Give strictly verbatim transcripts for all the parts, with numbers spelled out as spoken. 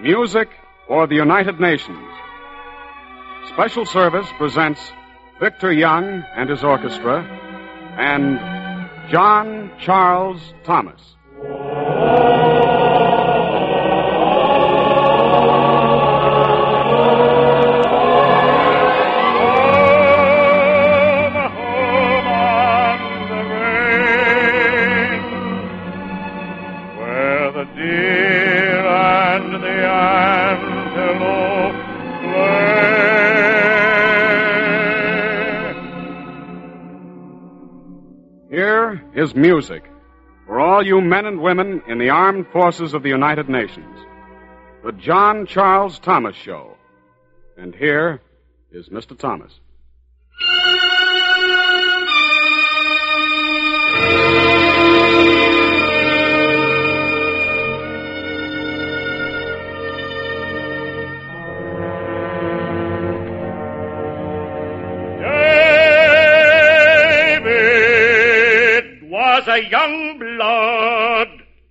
Music for the United Nations. Special Service presents Victor Young and his orchestra and John Charles Thomas. Here is music for all you men and women in the armed forces of the United Nations. The John Charles Thomas Show. And here is Mister Thomas. A young blood.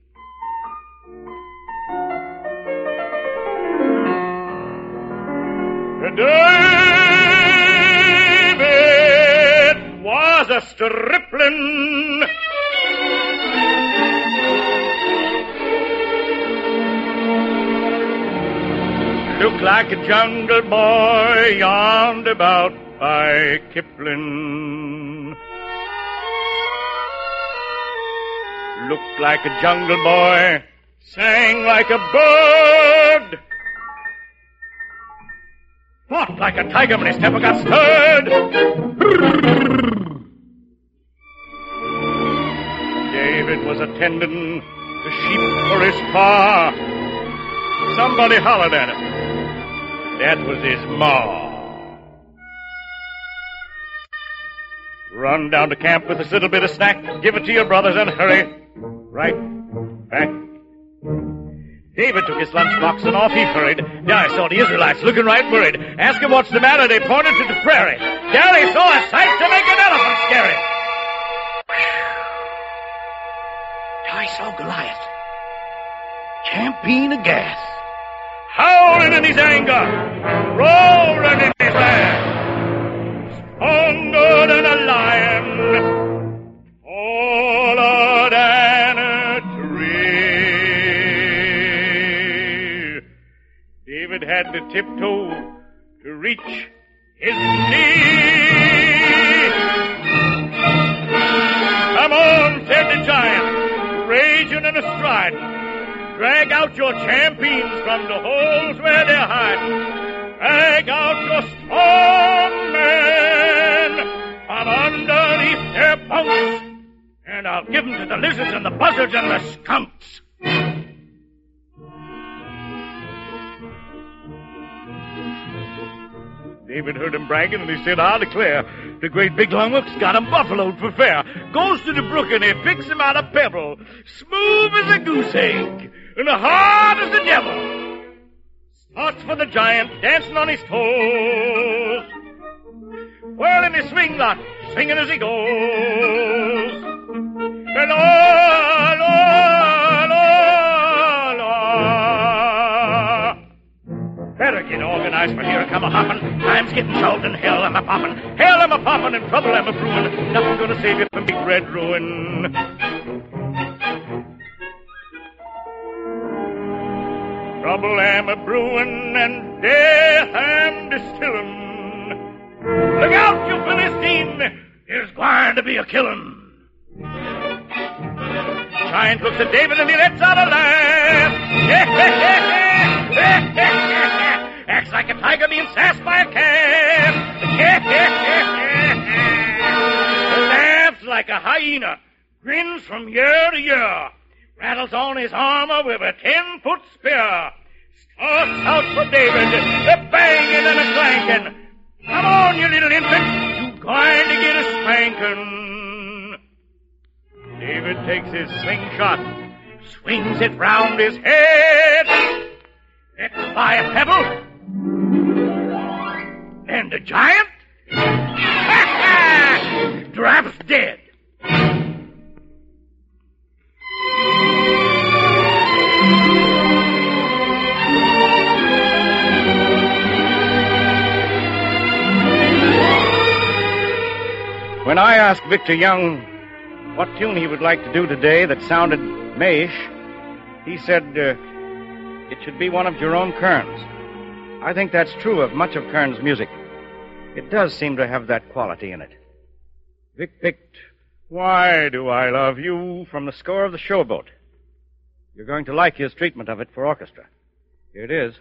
David was a stripling. Looked like a jungle boy yarned about by Kipling. Looked like a jungle boy, sang like a bird, fought like a tiger when his temper got stirred. David was attending the sheep for his pa. Somebody hollered at him. That was his ma. Run down to camp with this little bit of snack, give it to your brothers, and hurry. Right back. David took his lunchbox and off he hurried. There I saw the Israelites looking right worried. Ask him what's the matter, they pointed to the prairie. There he saw a sight to make an elephant scary. There I saw Goliath, champing a gas, howling in his anger, roaring in his wrath, stronger than a lion, taller than a tree. David had to tiptoe to reach his knee. Come on, said the giant, raging and a-striding. Drag out your champions from the holes where they're hiding. Drag out your strong men from underneath their bunks, and I'll give them to the lizards and the buzzards and the skunks. David heard him bragging, and he said, I declare, the great big lungwooks got him buffaloed for fair. Goes to the brook, and he picks him out a pebble, smooth as a goose egg, and hard as the devil. Starts for the giant, dancing on his toes, whirling his swing lot, singing as he goes. And oh, Lord, oh, Lord. Better get organized, for here I come a-hopping. Time's getting short, and hell am a-popping. Hell am a-popping, and trouble am a-brewing. Nothing gonna save you from big red ruin. Trouble am a-brewing, and death am distilling. Look out, you Philistine! There's going to be a killing. Giant looks at David, and he lets out a laugh. Acts like a tiger being sassed by a calf. Laughs like a hyena. Grins from year to year. Rattles on his armor with a ten-foot spear. Starts out for David, a banging and a clanking. Come on, you little infant, you going to get a spanking. David takes his slingshot, swings it round his head, lets fly a pebble, and the giant drops dead. asked Victor Young what tune he would like to do today that sounded Mayish, he said uh, it should be one of Jerome Kern's. I think that's true of much of Kern's music. It does seem to have that quality in it. Vic picked Why Do I Love You from the score of The Showboat. You're going to like his treatment of it for orchestra. Here it is.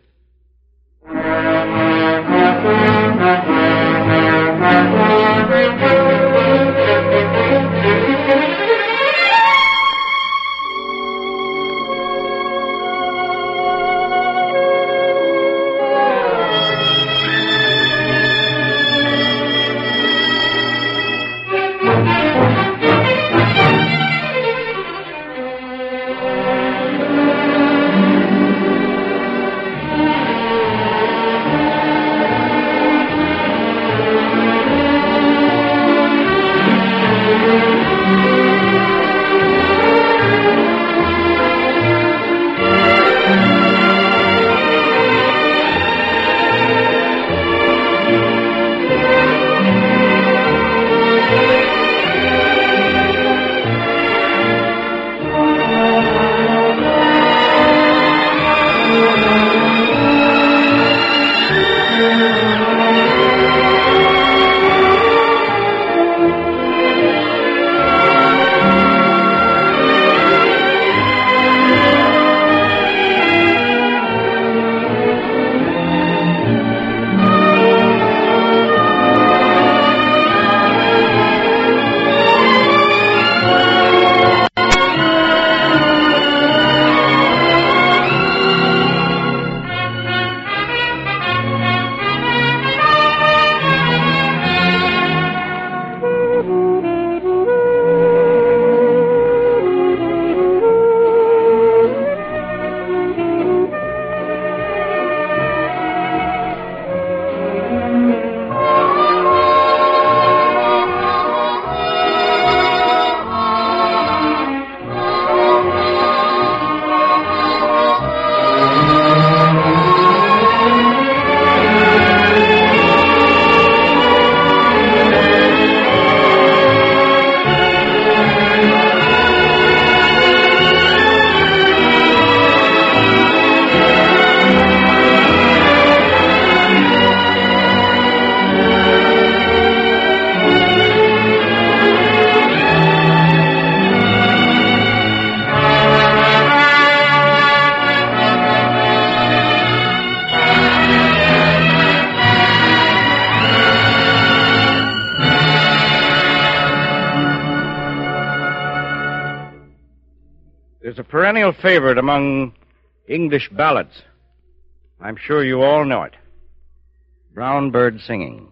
There's a perennial favorite among English ballads. I'm sure you all know it. Brown Bird Singing.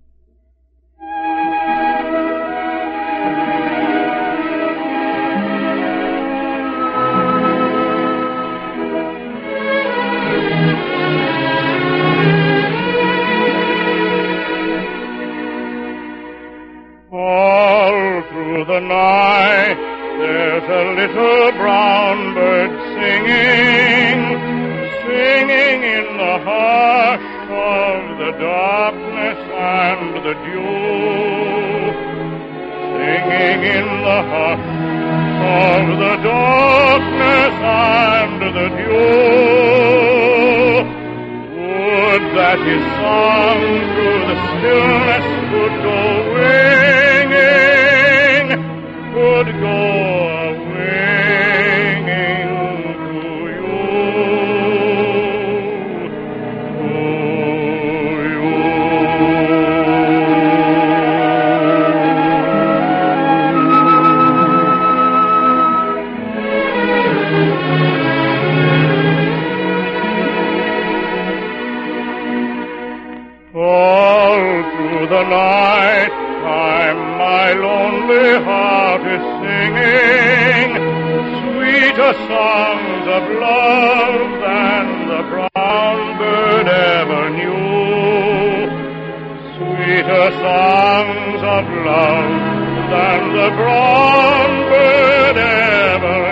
All through the night there's a little brown bird singing, singing in the hush of the darkness and the dew, singing in the hush of the darkness and the dew. Would that his song through the stillness could go winging, could go the night time my lonely heart is singing sweeter songs of love than the brown bird ever knew, sweeter songs of love than the brown bird ever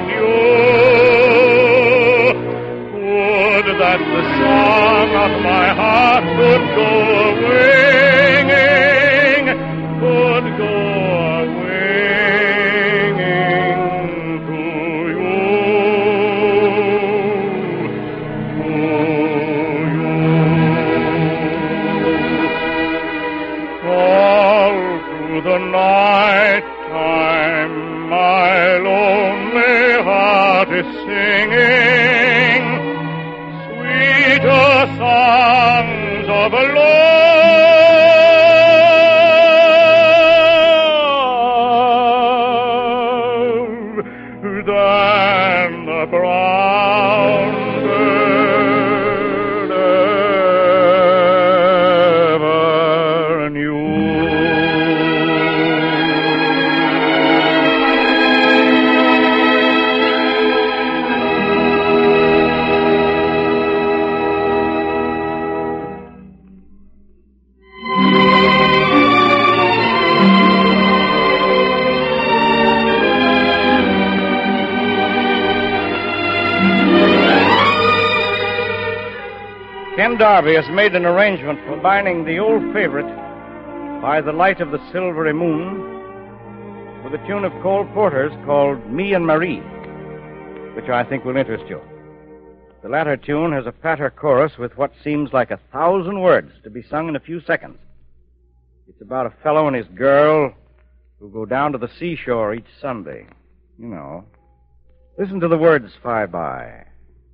knew. Would that the song of my heart could go away, could go away. heart is singing sweeter songs of love than the brown bird ever knew. Ken Darby has made an arrangement combining the old favorite, By the Light of the Silvery Moon, with a tune of Cole Porter's called Me and Marie, which I think will interest you. The latter tune has a patter chorus with what seems like a thousand words to be sung in a few seconds. It's about a fellow and his girl who go down to the seashore each Sunday. You know. Listen to the words fly by.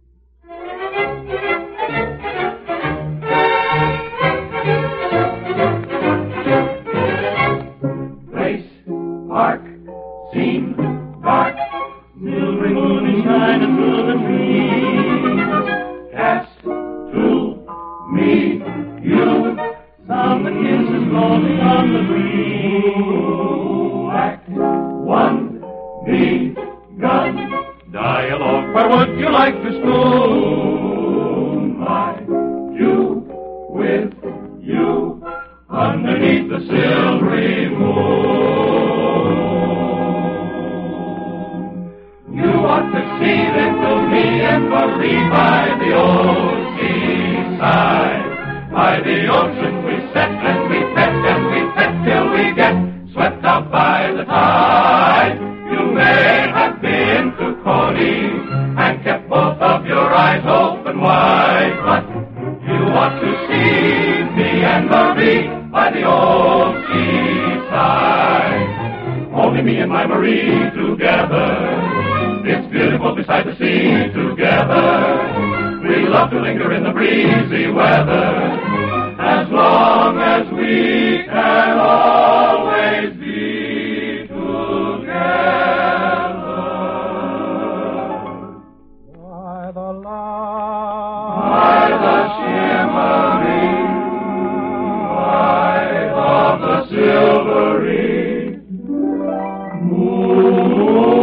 Park, scene, dark, silvery moon is shining through the trees. Cast to me, you, some kisses blowing on the breeze. Act one, begun, dialogue. Where would you like to spoon? My, you, with you, underneath the silvery moon. You ought to see little me and Marie by the old seaside. By the ocean we set and we pet and we pet till we get swept out by the tide. You may have been to Coney and kept both of your eyes open wide, but you ought to see me and Marie by the old seaside. Only me and my Marie together. It's beautiful beside the sea together. We love to linger in the breezy weather. As long as we can always be together. By the light, by the shimmering light of the silvery moon.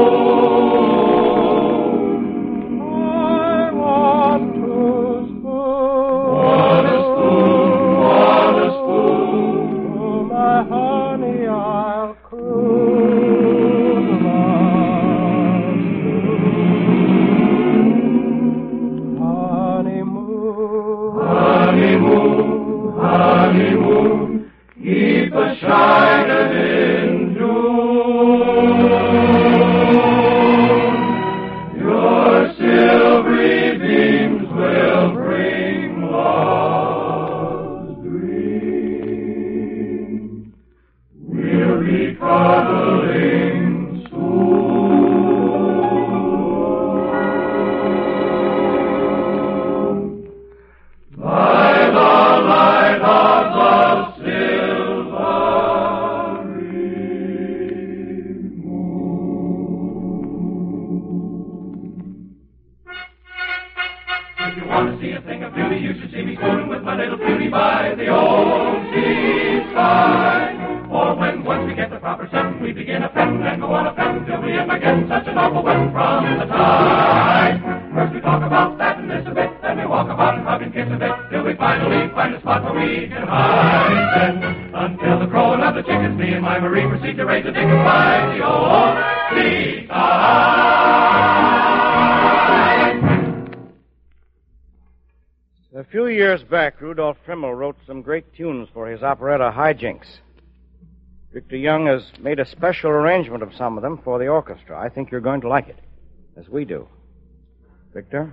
A few years back, Rudolph Trimmel wrote some great tunes for his operetta Hijinks. Victor Young has made a special arrangement of some of them for the orchestra. I think you're going to like it, as we do. Victor?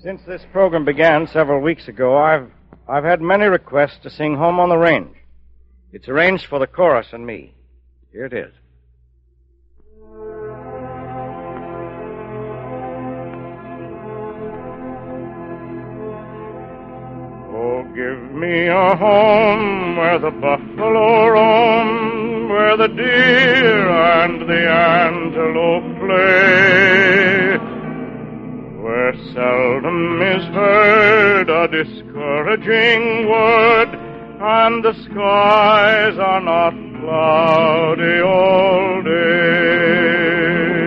Since this program began several weeks ago, I've I've had many requests to sing Home on the Range. It's arranged for the chorus and me. Here it is. Oh, give me a home where the buffalo roam, where the deer and the antelope play, where seldom is heard a discouraging word, and the skies are not cloudy all day.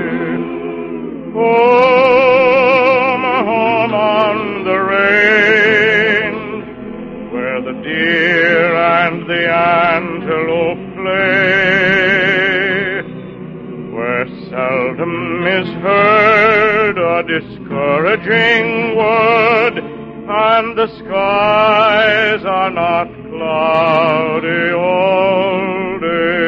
Home, home on the range, where the deer and the antelope play, where seldom is heard a discouraging word, and the skies are not cloudy all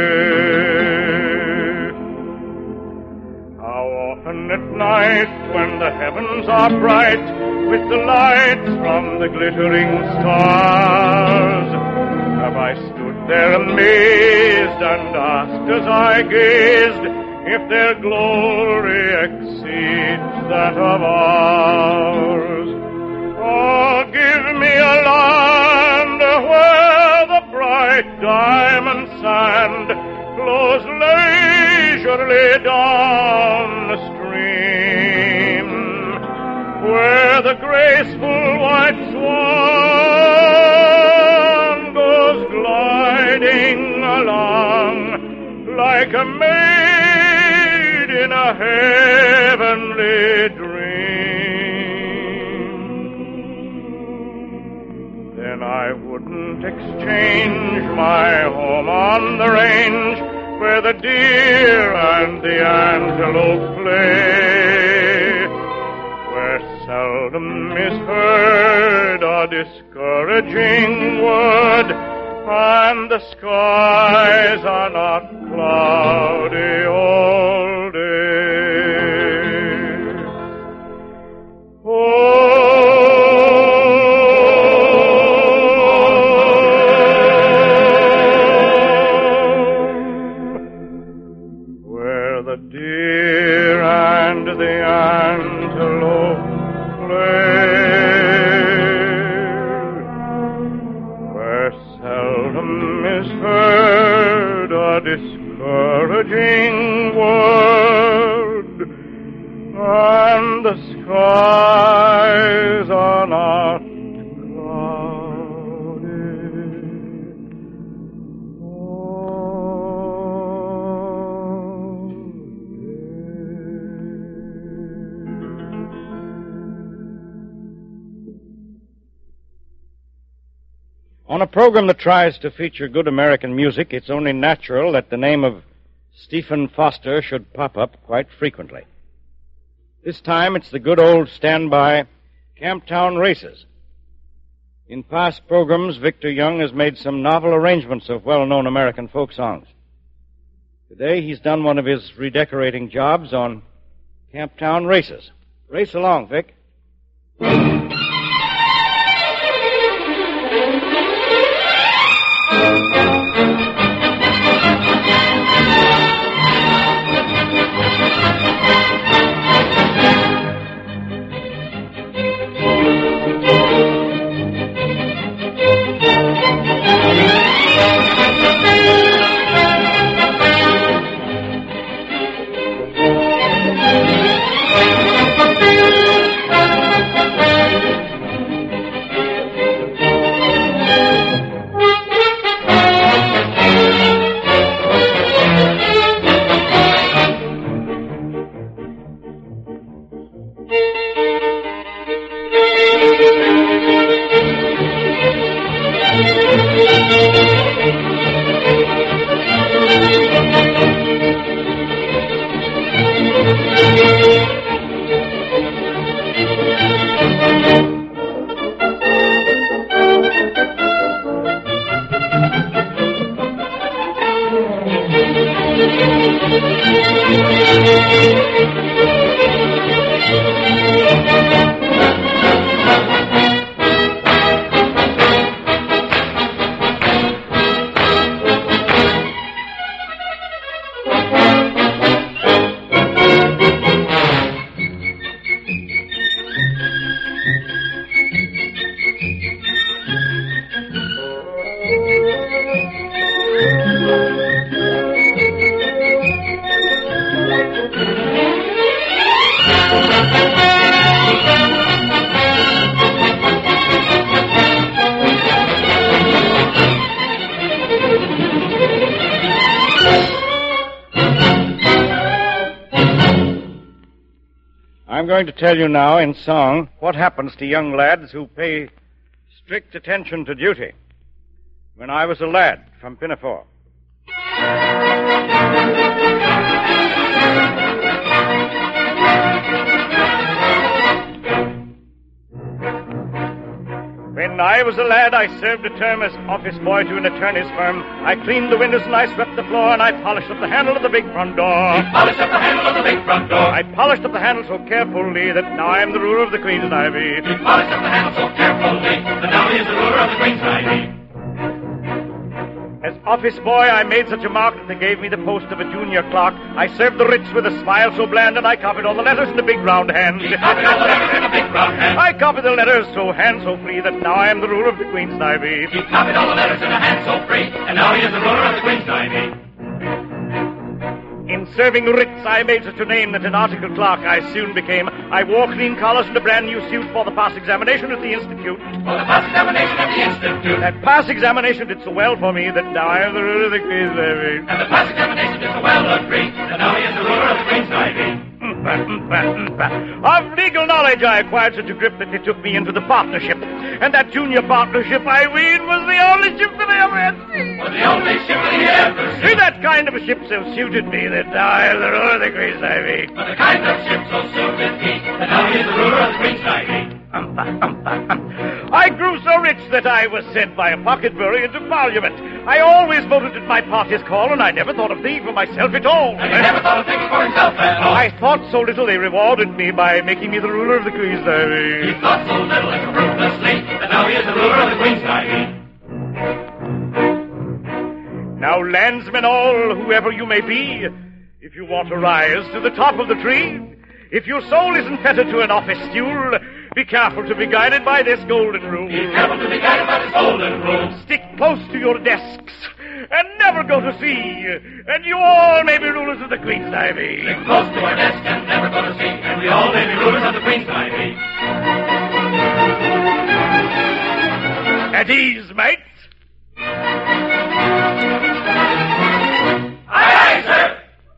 day. How often at night, when the heavens are bright with the lights from the glittering stars, have I stood there amazed and asked as I gazed if their glory exceeds that of ours. Oh, give me a land where the bright diamond sand flows leisurely down the stream, where the graceful white swan goes gliding along like a maid in a heavenly dream. Then I wouldn't exchange my home on the range, where the deer and the antelope play, where seldom is heard a discouraging word, and the skies are not cloudy all day. Oh, where the deer and the antelope is heard a discouraging word, and the skies are not On a program that tries to feature good American music, it's only natural that the name of Stephen Foster should pop up quite frequently. This time it's the good old standby Camptown Races. In past programs, Victor Young has made some novel arrangements of well-known American folk songs. Today he's done one of his redecorating jobs on Camptown Races. Race along, Vic. I'm going to tell you now in song what happens to young lads who pay strict attention to duty. When I was a lad from Pinafore. When I was a lad, I served a term as office boy to an attorney's firm. I cleaned the windows and I swept the floor, and I polished up the handle of the big front door. He polished up the handle of the big front door. I polished up the handle so carefully that now I am the ruler of the Queen's Ivy. He polished up the handle so carefully that now he is the ruler of the Queen's Ivy. As office boy, I made such a mark that they gave me the post of a junior clerk. I served the writs with a smile so bland, and I copied all the letters in a big round hand. He copied all the letters in a big round hand. I copied the letters so hand so free that now I am the ruler of the Queen's Ivy. He copied all the letters in a hand so free, and now he is the ruler of the Queen's Ivy. In serving writs, I made such a name that an article clerk I soon became. I wore clean collars and a brand new suit for the pass examination at the Institute. For the pass examination at the Institute. That pass examination did so well for me that now I am the ruler of the Queen's Ivy. And the pass examination did so well for me that now he is the ruler of the Queen's Ivy. Of legal knowledge, I acquired such a grip that they took me into the partnership. And that junior partnership, I ween, was the only ship that I ever had seen. Was the only ship that he ever seen. That kind of a ship so suited me that now I am the ruler of the Queen's Ivy. But the kind of ship so suited me that now he is the ruler of the Queen's Ivy. I grew so rich that I was sent by a pocket bury into Parliament. I always voted at my party's call, and I never thought of thinking for myself at all. And he never thought of thinking for himself at all. I thought so little they rewarded me by making me the ruler of the Queen's Ivy. He thought so little and so ruthlessly that now he is the ruler of the Queen's Ivy. Now, landsmen all, whoever you may be, if you want to rise to the top of the tree, if your soul isn't fettered to an office stool, be careful to be guided by this golden rule. Be careful to be guided by this golden rule. Stick close to your desks and never go to sea, and you all may be rulers of the Queen's Ivy. Stick close to our desks and never go to sea, and we all may be rulers of the Queen's Ivy. At ease, mates. Aye, aye, sir.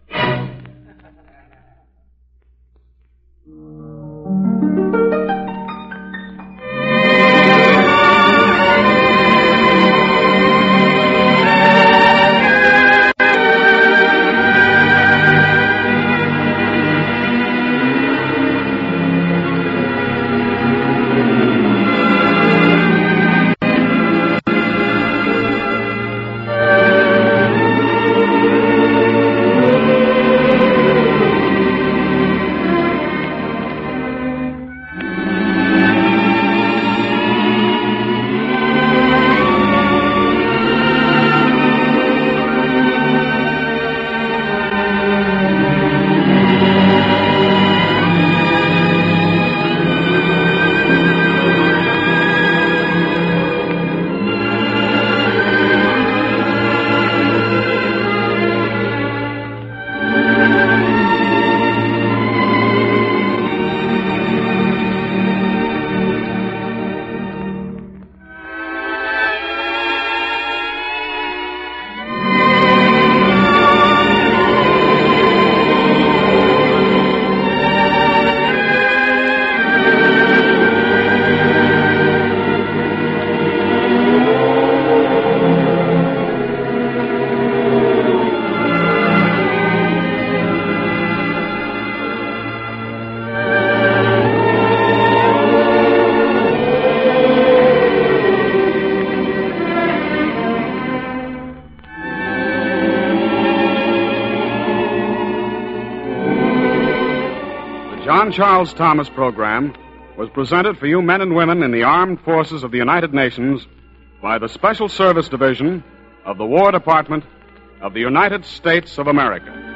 John Charles Thomas program was presented for you men and women in the armed forces of the United Nations by the Special Service Division of the War Department of the United States of America.